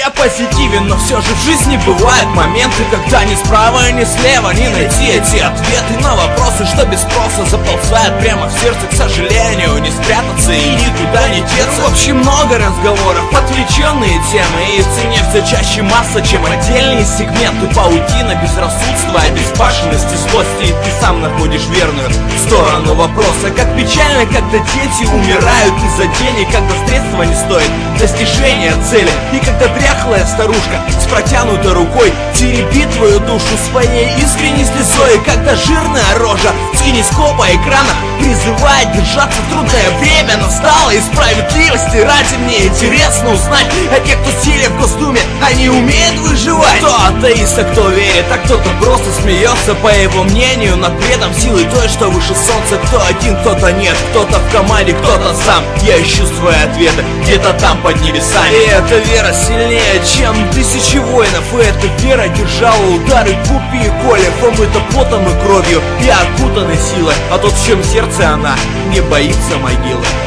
я позитивен, но все же в жизни бывают моменты, когда ни справа, ни слева не найти эти ответы на вопросы, что без спроса заползают прямо в сердце. К сожалению, не спрятаться и никуда не деться. В общем, много разговоров, отвлеченные темы, и в цене все чаще масса, чем отдельные сегменты. Паутина безрассудства, безбашенности, злости, и ты сам находишь верную сторону вопроса. Как печально, когда дети умирают из-за денег, когда средства не стоят достижения цели, и когда дряхлая старушка с протянутой рукой теребит твою душу своей искренней слезой, и когда жирная рожа с кинескопа экрана призывает держаться. Трудное время настало, и справедливости ради мне интересно узнать, а те, кто сидит в костюме, они умеют выживать. Кто атеист, а кто верит, а кто-то просто смеется, по его мнению, над бредом силы той, что выше солнца. Кто один, кто-то нет, кто-то в команде, кто-то сам. Я ищу свои ответы где-то там под небесами. И эта вера сильнее, чем тысячи воинов, и эта вера держала удары Пупи и Коли, помыта потом и кровью и окутанной силой. А тот, в чем сердце, она не боится могилы.